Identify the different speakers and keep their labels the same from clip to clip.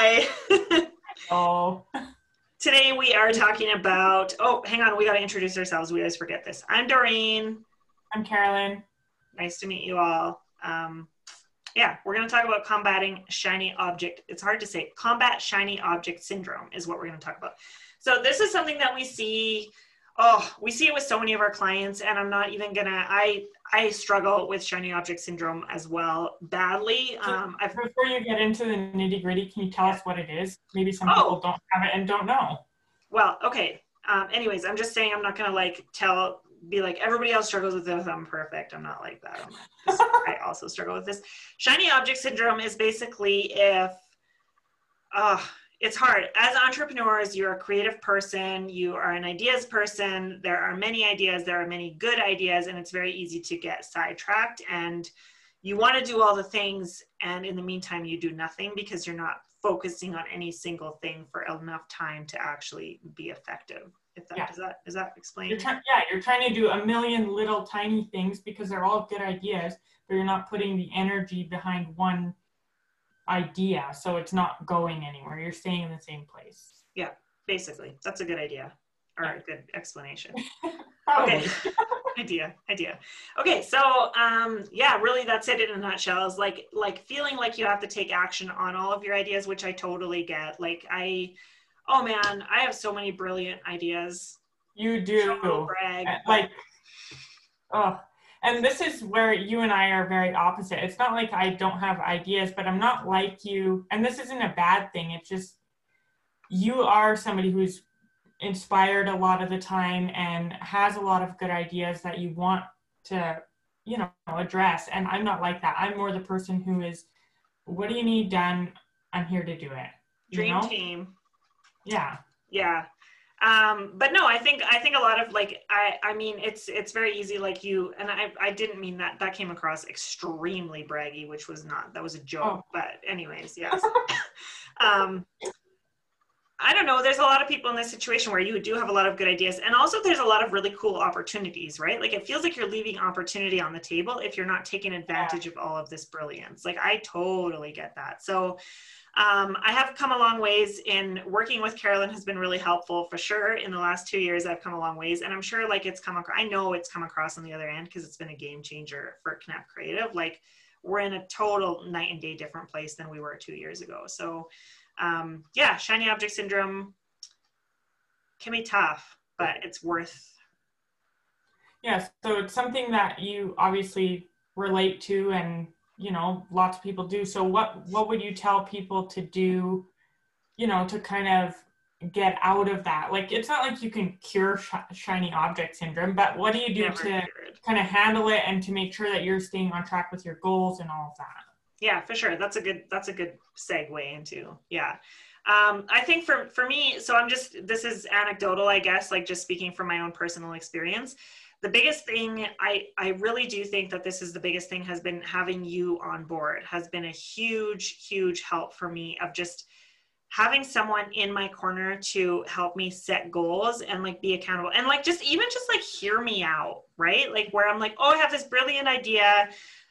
Speaker 1: Hi.
Speaker 2: Oh,
Speaker 1: Today we are talking about, oh, hang on, we got to introduce ourselves. We always forget this. I'm Doreen.
Speaker 2: I'm Carolyn.
Speaker 1: Nice to meet you all. Yeah, we're going to talk about combating shiny object. It's hard to say. Combat shiny object syndrome is what we're going to talk about. So this is something that we see it with so many of our clients, and I'm not even going to, I struggle with shiny object syndrome as well badly.
Speaker 2: Before you get into the nitty gritty, can you tell us what it is? Maybe some people don't have it and don't know.
Speaker 1: Well, okay. Anyways, I'm just saying I'm not going to be like, everybody else struggles with this, I'm perfect. I'm not like that. I also struggle with this. Shiny object syndrome is basically it's hard. As entrepreneurs, you're a creative person, you are an ideas person, there are many ideas, there are many good ideas, and it's very easy to get sidetracked, and you want to do all the things, and in the meantime, you do nothing because you're not focusing on any single thing for enough time to actually be effective. If that, does that explain?
Speaker 2: You're trying to do a million little tiny things because they're all good ideas, but you're not putting the energy behind one idea, so it's not going anywhere. You're staying in the same place.
Speaker 1: Yeah, basically. That's a good idea, or a good explanation.
Speaker 2: Okay.
Speaker 1: idea. Okay, so yeah, really that's it in a nutshell. Is like feeling like you have to take action on all of your ideas, which I totally get. Like oh man, I have so many brilliant ideas.
Speaker 2: You do.
Speaker 1: Brag.
Speaker 2: And this is where you and I are very opposite. It's not like I don't have ideas, but I'm not like you. And this isn't a bad thing. It's just you are somebody who's inspired a lot of the time and has a lot of good ideas that you want to, address. And I'm not like that. I'm more the person who is, what do you need done? I'm here to do it.
Speaker 1: Dream team.
Speaker 2: Yeah.
Speaker 1: Yeah. But no, I think a lot of I mean, it's very easy. Like you, and I didn't mean that came across extremely braggy, which was not, that was a joke, but anyways, yes. I don't know. There's a lot of people in this situation where you do have a lot of good ideas. And also there's a lot of really cool opportunities, right? Like it feels like you're leaving opportunity on the table if you're not taking advantage of all of this brilliance. Like I totally get that. So I have come a long ways in working with Carolyn has been really helpful for sure. In the last 2 years, I've come a long ways, and I'm sure I know it's come across on the other end because it's been a game changer for Knapp Creative. Like we're in a total night and day different place than we were 2 years ago. So yeah, shiny object syndrome can be tough, but it's worth.
Speaker 2: Yes. So it's something that you obviously relate to, and lots of people do. So what would you tell people to do, to kind of get out of that? Like, it's not like you can cure shiny object syndrome, but what do you do to kind of handle it and to make sure that you're staying on track with your goals and all of that?
Speaker 1: Yeah, for sure. That's a good segue into, yeah. I think for me, so this is anecdotal, I guess, like just speaking from my own personal experience. The biggest thing, I really do think that this is the biggest thing, has been having you on board, has been a huge, huge help for me, of just having someone in my corner to help me set goals and like be accountable and like just hear me out, right? Like where I'm like, oh, I have this brilliant idea,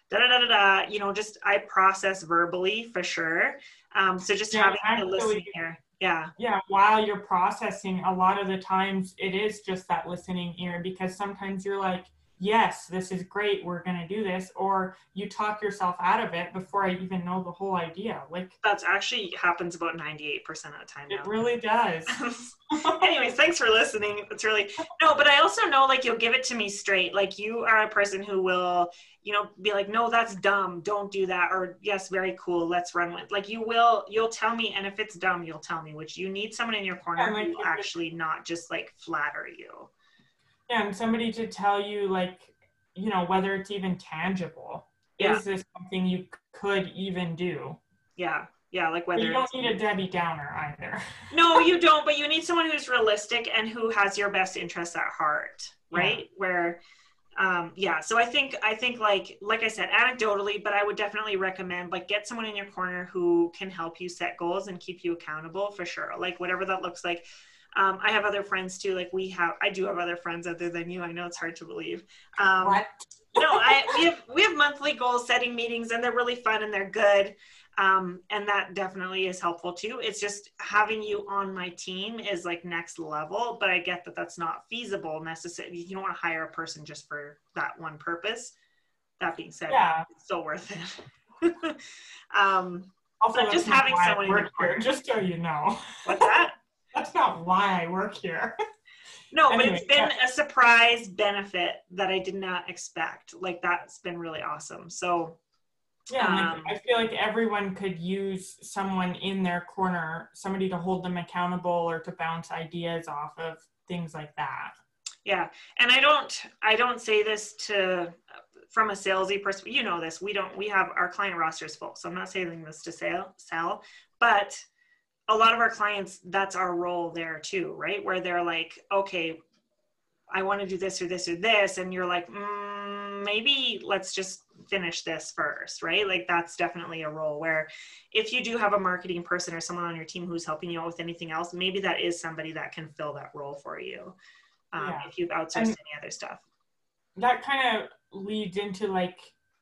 Speaker 1: just I process verbally for sure. So just having to listen here.
Speaker 2: Yeah, while you're processing, a lot of the times it is just that listening ear, because sometimes you're like, yes, this is great, we're going to do this, or you talk yourself out of it before I even know the whole idea. Like
Speaker 1: that's actually happens about 98% of the time now.
Speaker 2: It really does.
Speaker 1: Anyways, thanks for listening. It's really, no, but I also know like you'll give it to me straight. Like you are a person who will, be like, no, that's dumb, don't do that. Or yes, very cool, let's run with, like you'll tell me. And if it's dumb, you'll tell me, which you need someone in your corner who will actually not just like flatter you.
Speaker 2: Yeah, and somebody to tell you like, whether it's even tangible. Yeah. Is this something you could even do?
Speaker 1: Yeah. Yeah, like whether
Speaker 2: you don't need a Debbie Downer either.
Speaker 1: No, you don't, but you need someone who's realistic and who has your best interests at heart, right? Yeah. Where, so I think like I said, anecdotally, but I would definitely recommend like get someone in your corner who can help you set goals and keep you accountable for sure. Like whatever that looks like. I have other friends too. Like I do have other friends other than you. I know it's hard to believe.
Speaker 2: What?
Speaker 1: No, we have monthly goal setting meetings, and they're really fun and they're good. And that definitely is helpful too. It's just having you on my team is like next level, but I get that that's not feasible necessarily. You don't want to hire a person just for that one purpose. That being said,
Speaker 2: Yeah.
Speaker 1: it's so worth it.
Speaker 2: Also,
Speaker 1: but just having someone in your corner.
Speaker 2: Just so you know.
Speaker 1: What's that?
Speaker 2: That's not why I work here.
Speaker 1: No,
Speaker 2: Anyway,
Speaker 1: but it's been a surprise benefit that I did not expect. Like that's been really awesome. So
Speaker 2: yeah, I feel like everyone could use someone in their corner, somebody to hold them accountable or to bounce ideas off of, things like that.
Speaker 1: Yeah, and I don't say this to from a salesy perspective. You know this. We have our client roster is full, so I'm not saying this to sell, but a lot of our clients, that's our role there too, right? Where they're like, okay, I want to do this or this or this, and you're like, maybe let's just finish this first, right? Like that's definitely a role where if you do have a marketing person or someone on your team who's helping you out with anything else, maybe that is somebody that can fill that role for you. If you've outsourced any other stuff.
Speaker 2: That kind of leads into like,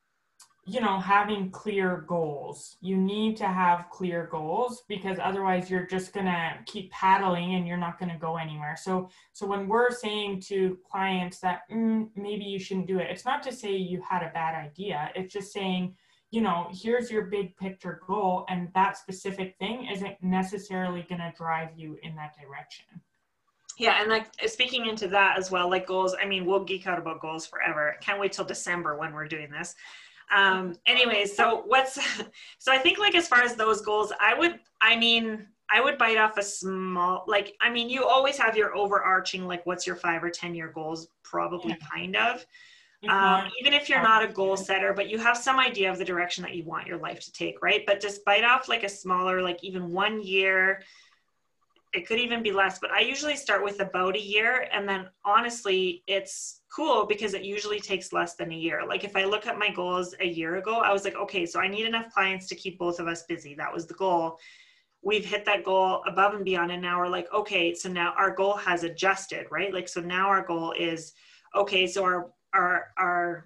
Speaker 2: having clear goals. You need to have clear goals because otherwise you're just going to keep paddling and you're not going to go anywhere. So when we're saying to clients that maybe you shouldn't do it, it's not to say you had a bad idea. It's just saying, here's your big picture goal, and that specific thing isn't necessarily going to drive you in that direction.
Speaker 1: Yeah, and like speaking into that as well, like goals, I mean, we'll geek out about goals forever. Can't wait till December when we're doing this. Anyways, so I think like as far as those goals, I would bite off a small, like, I mean, you always have your overarching, like what's your 5 or 10 year goals, probably kind of, even if you're not a goal setter, but you have some idea of the direction that you want your life to take, right? But just bite off like a smaller, like even 1 year, it could even be less, but I usually start with about a year. And then honestly, it's cool because it usually takes less than a year. Like if I look at my goals a year ago, I was like, okay, so I need enough clients to keep both of us busy. That was the goal. We've hit that goal above and beyond. And now we're like, okay, so now our goal has adjusted, right? Like, so now our goal is, okay, so our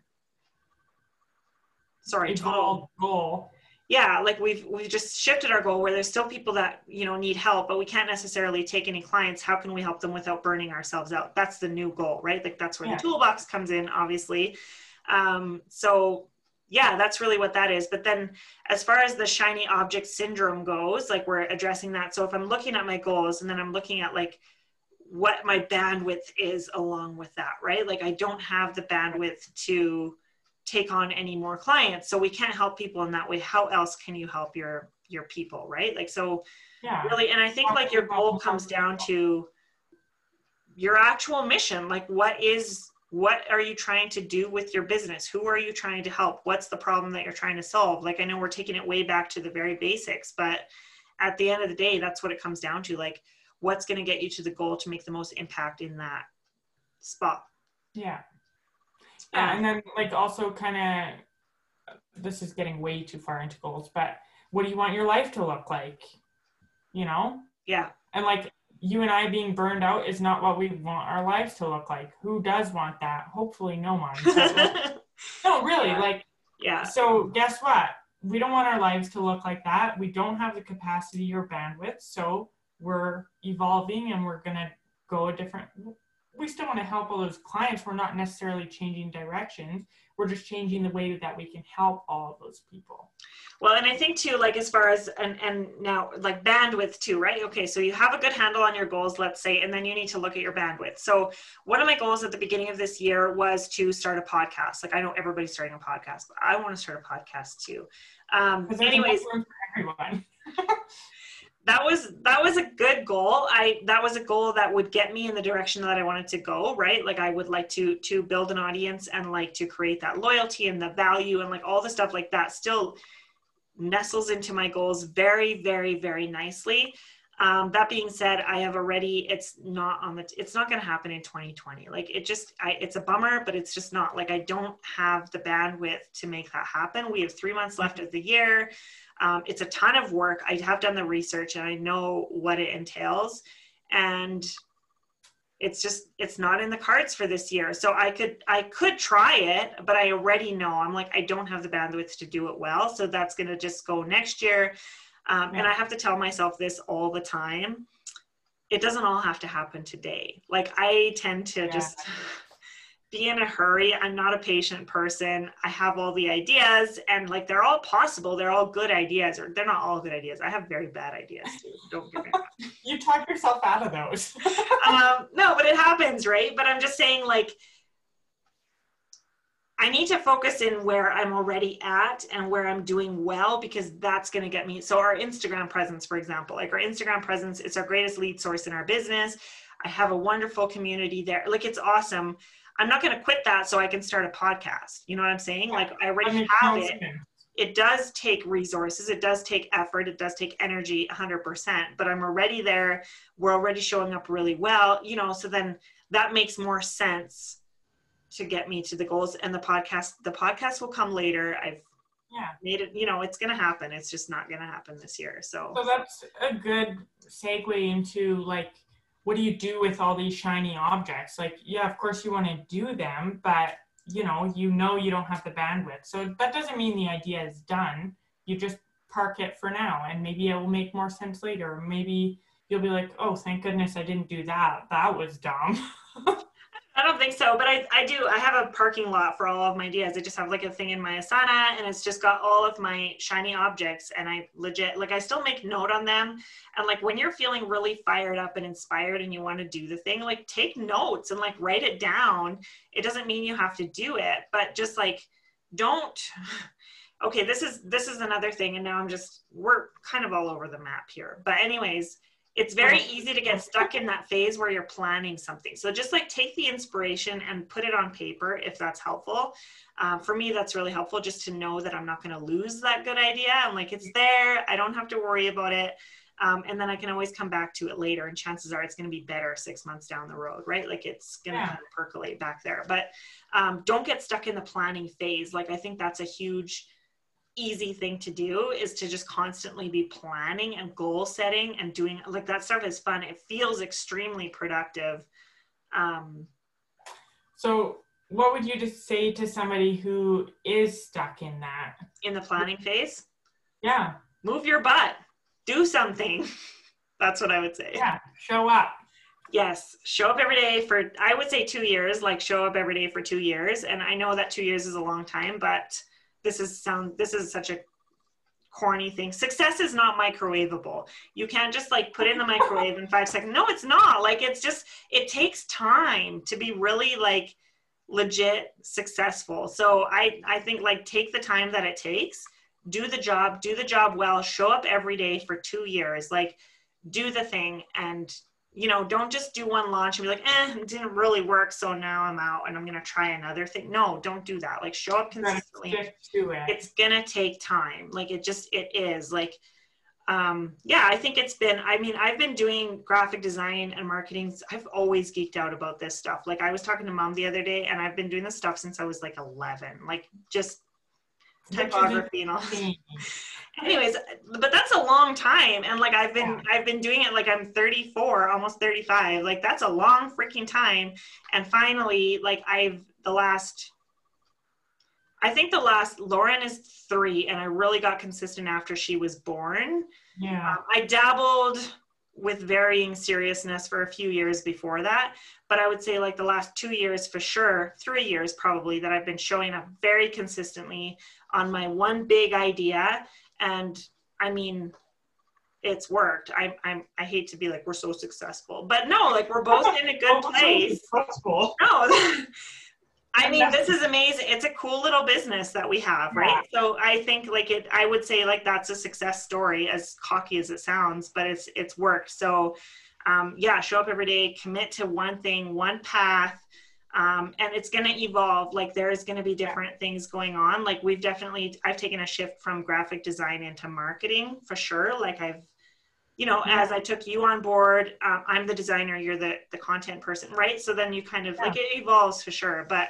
Speaker 1: total
Speaker 2: goal.
Speaker 1: Yeah, like we've just shifted our goal where there's still people that, need help, but we can't necessarily take any clients. How can we help them without burning ourselves out? That's the new goal, right? Like that's where the toolbox comes in, obviously. So yeah, that's really what that is. But then as far as the shiny object syndrome goes, like we're addressing that. So if I'm looking at my goals and then I'm looking at like what my bandwidth is along with that, right? Like I don't have the bandwidth to take on any more clients, so we can't help people in that way. How else can you help your people, right? Like, so really, and I think like your goal comes down to your actual mission. Like what are you trying to do with your business? Who are you trying to help? What's the problem that you're trying to solve? Like I know we're taking it way back to the very basics, but at the end of the day, that's what it comes down to. Like what's going to get you to the goal to make the most impact in that spot.
Speaker 2: Yeah, and then like also kind of, this is getting way too far into goals, but what do you want your life to look like?
Speaker 1: Yeah.
Speaker 2: And like you and I being burned out is not what we want our lives to look like. Who does want that? Hopefully no one. No, really.
Speaker 1: Yeah.
Speaker 2: So guess what? We don't want our lives to look like that. We don't have the capacity or bandwidth. So we're evolving and we're going to go a different. We still want to help all those clients. We're not necessarily changing directions. We're just changing the way that we can help all of those people.
Speaker 1: Well, and I think too, like as far as, and now like bandwidth too, right? Okay. So you have a good handle on your goals, let's say, and then you need to look at your bandwidth. So one of my goals at the beginning of this year was to start a podcast. Like I know everybody's starting a podcast, but I want to start a podcast too. Anyways,
Speaker 2: for everyone.
Speaker 1: that was a good goal. That was a goal that would get me in the direction that I wanted to go, right? Like I would like to build an audience and like to create that loyalty and the value and like all the stuff like that still nestles into my goals very, very, very nicely. That being said, I have already, it's not going to happen in 2020. Like it's a bummer, but it's just not, like I don't have the bandwidth to make that happen. We have 3 months left of the year. It's a ton of work. I have done the research and I know what it entails, and it's not in the cards for this year. So I could try it, but I already know, I'm like, I don't have the bandwidth to do it well. So that's going to just go next year. And I have to tell myself this all the time. It doesn't all have to happen today. Like I tend to just be in a hurry. I'm not a patient person. I have all the ideas and like, they're all possible. They're all good ideas, or they're not all good ideas. I have very bad ideas too. Don't get me wrong.
Speaker 2: You talk yourself out of those.
Speaker 1: No, but it happens, right? But I'm just saying, like, I need to focus in where I'm already at and where I'm doing well, because that's going to get me. So our Instagram presence, for example, like our Instagram presence, it's our greatest lead source in our business. I have a wonderful community there. Like, it's awesome. I'm not going to quit that so I can start a podcast. You know what I'm saying? Like, I already have it. It does take resources. It does take effort. It does take energy 100%, but I'm already there. We're already showing up really well, you know, so then that makes more sense to get me to the goals. And the podcast will come later. I've made it, you know, it's going to happen. It's just not going to happen this year. So
Speaker 2: that's a good segue into like, what do you do with all these shiny objects? Like, yeah, of course you want to do them, but you know you don't have the bandwidth. So that doesn't mean the idea is done. You just park it for now, and maybe it will make more sense later. Maybe you'll be like, oh, thank goodness I didn't do that. That was dumb.
Speaker 1: I don't think so, but I do. I have a parking lot for all of my ideas. I just have like a thing in my Asana, and it's just got all of my shiny objects, and I legit, like, I still make note on them. And like, when you're feeling really fired up and inspired and you want to do the thing, like, take notes and like write it down. It doesn't mean you have to do it, but just like, don't, okay, this is another thing. And now we're kind of all over the map here, but anyways, it's very easy to get stuck in that phase where you're planning something. So just like take the inspiration and put it on paper if that's helpful. For me, that's really helpful, just to know that I'm not going to lose that good idea. I'm like, it's there. I don't have to worry about it. And then I can always come back to it later. And chances are it's going to be better 6 months down the road, right? Like, it's going to kind of percolate back there. But don't get stuck in the planning phase. Like, I think that's a huge easy thing to do, is to just constantly be planning and goal setting and doing, like, that stuff is fun. It feels extremely productive.
Speaker 2: So what would you just say to somebody who is stuck in
Speaker 1: the planning phase?
Speaker 2: Yeah.
Speaker 1: Move your butt. Do something. That's what I would say.
Speaker 2: Yeah. Show up.
Speaker 1: Yes. Show up every day for, I would say 2 years, like show up every day for 2 years. And I know that 2 years is a long time, but this is such a corny thing. Success is not microwavable. You can't just like put it in the microwave in 5 seconds. No, it's not. Like, it's just, it takes time to be really like legit successful. So I think, like, take the time that it takes, do the job well, show up every day for 2 years, like, do the thing. And, you know, don't just do one launch and be like, it didn't really work, so now I'm out and I'm going to try another thing. No, don't do that. Like, show up consistently.
Speaker 2: Stick to it.
Speaker 1: It's going to take time. Like, it is like, I think it's been, I mean, I've been doing graphic design and marketing. I've always geeked out about this stuff. Like, I was talking to Mom the other day, and I've been doing this stuff since I was like 11, like just typography and all. Anyways, but that's a long time. And like, I've been doing it, like, I'm 34, almost 35. Like, that's a long freaking time. And finally, like, Lauren is 3, and I really got consistent after she was born.
Speaker 2: Yeah.
Speaker 1: I dabbled with varying seriousness for a few years before that, but I would say like the last 2 years for sure, 3 years probably, that I've been showing up very consistently on my one big idea. And I mean, it's worked. I hate to be like, we're so successful, but no, like, we're both in a good place.
Speaker 2: No,
Speaker 1: I mean, this is amazing. It's a cool little business that we have, right? Yeah. So I think like I would say like that's a success story, as cocky as it sounds, but it's worked. So show up every day, commit to one thing, one path. And it's going to evolve. Like, there's going to be different things going on. Like, I've taken a shift from graphic design into marketing for sure. Like, as I took you on board, I'm the designer, you're the content person, right? So then you kind of like, it evolves for sure, but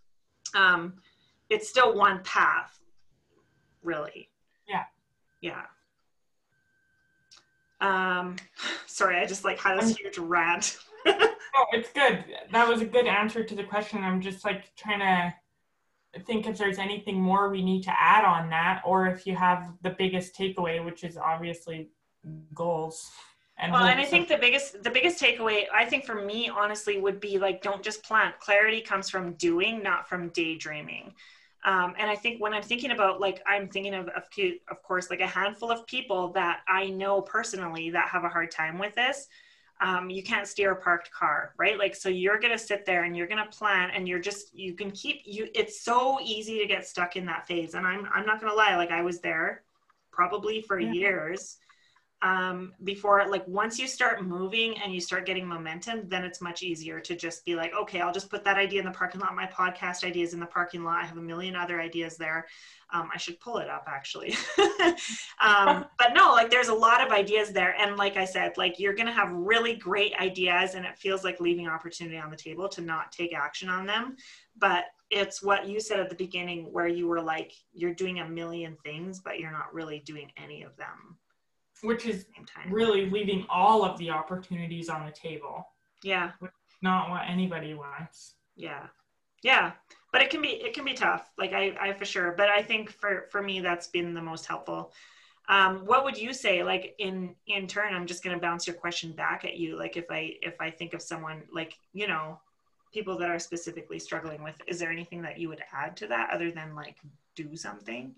Speaker 1: it's still one path, really. Yeah. Sorry, I just like had this huge rant.
Speaker 2: Oh, it's good. That was a good answer to the question. I'm just like trying to think if there's anything more we need to add on that, or if you have the biggest takeaway, which is obviously goals and
Speaker 1: Well, and I
Speaker 2: hopes.
Speaker 1: think the biggest takeaway, I think for me, honestly, would be like, don't just plan. Clarity comes from doing, not from daydreaming. And I think when I'm thinking about, like, I'm thinking of course, like a handful of people that I know personally that have a hard time with this. You can't steer a parked car, right? Like, so you're going to sit there and you're going to plan, and it's so easy to get stuck in that phase. And I'm not going to lie. Like, I was there probably for years before. Like, once you start moving and you start getting momentum, then it's much easier to just be like, okay, I'll just put that idea in the parking lot. My podcast idea is in the parking lot. I have a million other ideas there. I should pull it up, actually. But no, like, there's a lot of ideas there. And like I said, like, you're going to have really great ideas, and it feels like leaving opportunity on the table to not take action on them. But it's what you said at the beginning, where you were like, you're doing a million things, but you're not really doing any of them.
Speaker 2: Which is really leaving all of the opportunities on the table.
Speaker 1: Yeah.
Speaker 2: Not what anybody wants.
Speaker 1: Yeah. Yeah. But it can be tough. Like, I for sure. But I think for me, that's been the most helpful. What would you say, like, in turn, I'm just going to bounce your question back at you. Like, if I think of someone, like, you know, people that are specifically struggling with, is there anything that you would add to that other than, like, do something?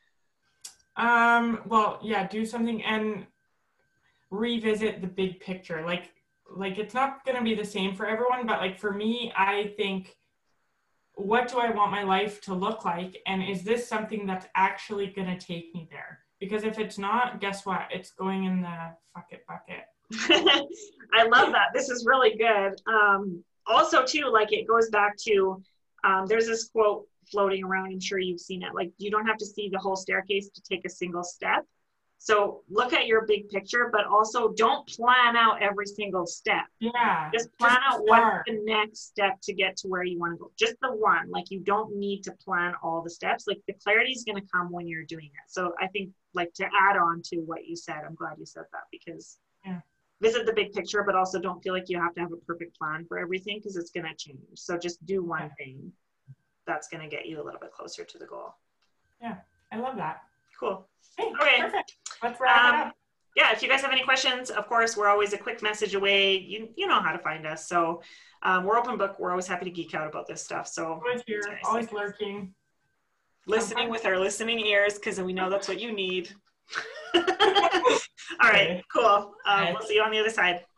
Speaker 2: Well, yeah, do something and revisit the big picture. Like it's not going to be the same for everyone, but like for me, I think, what do I want my life to look like? And is this something that's actually going to take me there? Because if it's not, guess what? It's going in the fuck it bucket.
Speaker 1: I love that. This is really good. Also too, like, it goes back to, there's this quote floating around. I'm sure you've seen it. Like, you don't have to see the whole staircase to take a single step. So look at your big picture, but also don't plan out every single step.
Speaker 2: Yeah.
Speaker 1: Just plan out what's the next step to get to where you want to go. Just the one. Like, you don't need to plan all the steps. Like, the clarity is going to come when you're doing it. So I think, like, to add on to what you said, I'm glad you said that, because visit the big picture, but also don't feel like you have to have a perfect plan for everything, because it's going to change. So just do one thing that's going to get you a little bit closer to the goal.
Speaker 2: Yeah, I love that.
Speaker 1: Cool.
Speaker 2: Hey,
Speaker 1: okay.
Speaker 2: Perfect. Let's wrap it up.
Speaker 1: Yeah, if you guys have any questions, of course, we're always a quick message away. You know how to find us. So we're open book. We're always happy to geek out about this stuff. So
Speaker 2: always here, always lurking.
Speaker 1: Listening with our listening ears, because we know that's what you need. All right, cool. We'll see you on the other side.